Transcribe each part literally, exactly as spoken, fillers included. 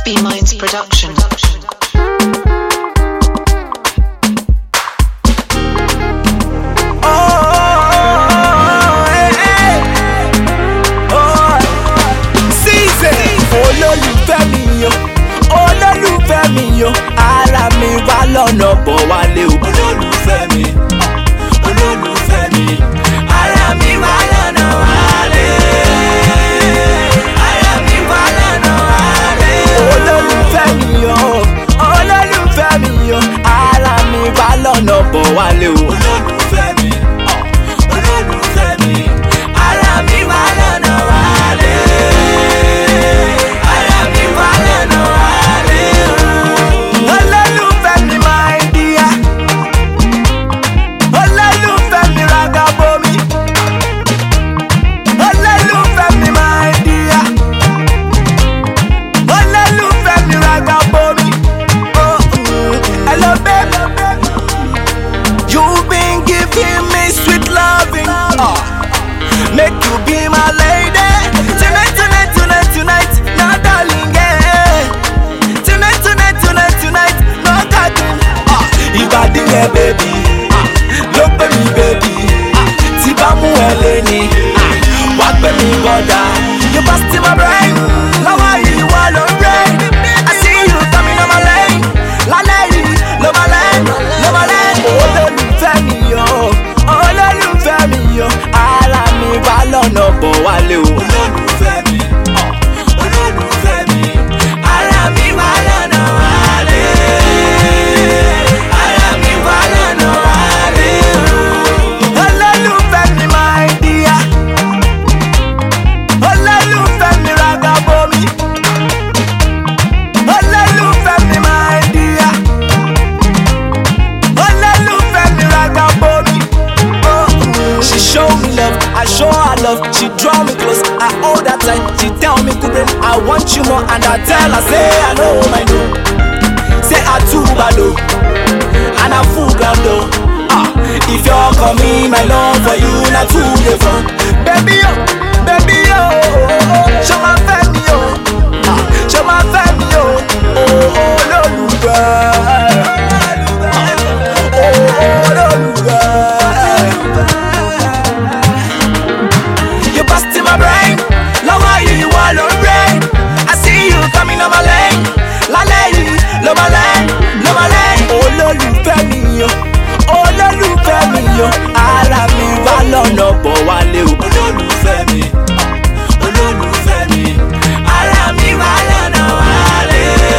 B Minds Production. Olólùfẹ́ mi yo, olólùfẹ́ mi yo, ara mi wá lọ́nà bọ̀ wálé o. Olólùfẹ́ mi, olólùfẹ́ mi, ara mi wá lọ́nà wálé. Ara mi wá lọ́nà wálé. Olólùfẹ́ mi yo, olólùfẹ́ mi yo, ara mi wá lọ́nà bọ̀ wálé o. Olólùfẹ́ mi, olólùfẹ́ mi, ara mi wá lọ́nà wálé. Make you be my lady tonight, tonight, tonight, tonight, no darling, yeah. Tonight, tonight, tonight, tonight, no cutting. Ah, ìbàdí yẹn baby, ah, ló pè mí baby, ah, tí bá mú ẹ lẹ́ni, ah, wá pè mí bọ́dà. You bust in my brain, lọ́wọ́ yìí wà ló brain. I see you coming on my lane, lálẹ́ yìí ló máa lẹ́n, ló máa lẹ́n. Olólùfẹ́ mi yo, olólùfẹ́ mi yo, ara mi wá lọ́nà bọ̀ wálé o. Olólùfẹ́ mi, olólùfẹ́ mi, ara mi wá lọ́nà wálé. Ara mi wá lọ́nà wálé o. Olólùfẹ́ mi my dear, olólùfẹ́ mi ragabo mi. Olólùfẹ́ mi my dear, olólùfẹ́ mi ragabo mi. She show me love, I show her love. She draw me close, I hold her tight. She tell me, Kubren, I want you more. And I tell her, say, I know my no. Say, I too bad, oh. And I full ground, though. Ah, if you're coming, my love for you, not too different. Baby, oh, baby, oh, oh, oh. Show my family, oh. Ah, show my family, oh. Oh, oh, no, look, oh, oh, no, look, olólùfẹ́ mi yo, olólùfẹ́ mi yo, ara mi wá lọ́nà bọ̀ wálé o. Olólùfẹ́ mi, olólùfẹ́ mi, ara mi wá lọ́nà wálé.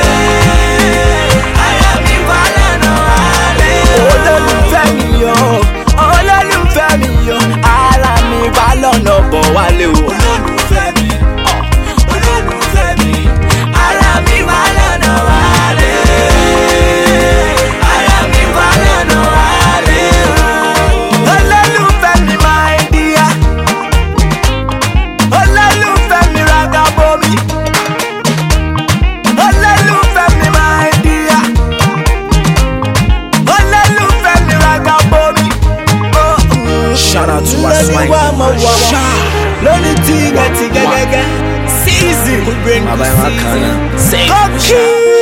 Ara mi wá lọ́nà wálé. Olólùfẹ́ mi yo, olólùfẹ́ mi yo, ara mi wá lọ́nà bọ̀ wálé o. Olólùfẹ́ mi, olólùfẹ́ mi, ara mi wá lọ́nà wálé. Shout out to my swag. Lonely T, get together, season. We bring the season. Say,